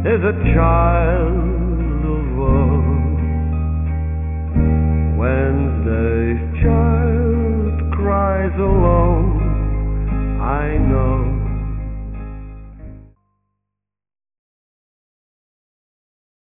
is a child of love. Wednesday's child cries alone.